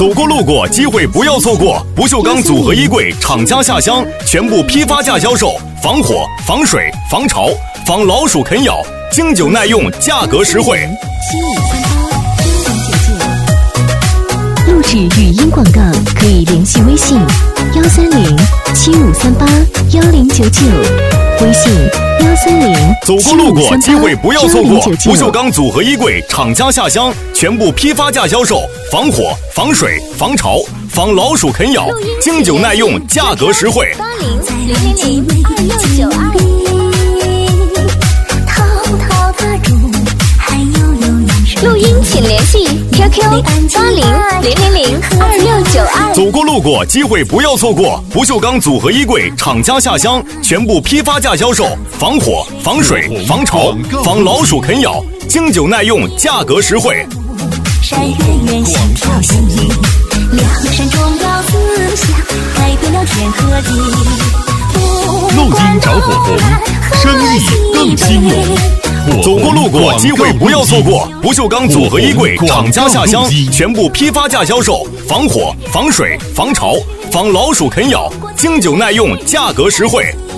走过路过，机会不要错过！不锈钢组合衣柜厂家下乡，全部批发价销售，防火、防水、防潮、防老鼠啃咬，经久耐用，价格实惠。 录制语音广告可以联系微信13075381099，微信130。 走过路过，机会不要错过！不锈钢组合衣柜厂家下乡，全部批发价销售，防火、防水、防潮、防老鼠啃咬，经久耐用，价格实惠。 80002692。录音请联系 QQ 8000002692。 走过路过，机会不要错过！不锈钢组合衣柜厂家下乡，全部批发价销售，防火、防水、防潮、防老鼠啃咬，经久耐用，价格实惠。 山远远，心跳心意，梁山重要思想，改变了天和地。 录音找火红，生意更兴隆。 走过路过，机会不要错过！不锈钢组合衣柜厂家下乡，全部批发价销售，防火、防水、防潮、防老鼠啃咬，经久耐用，价格实惠。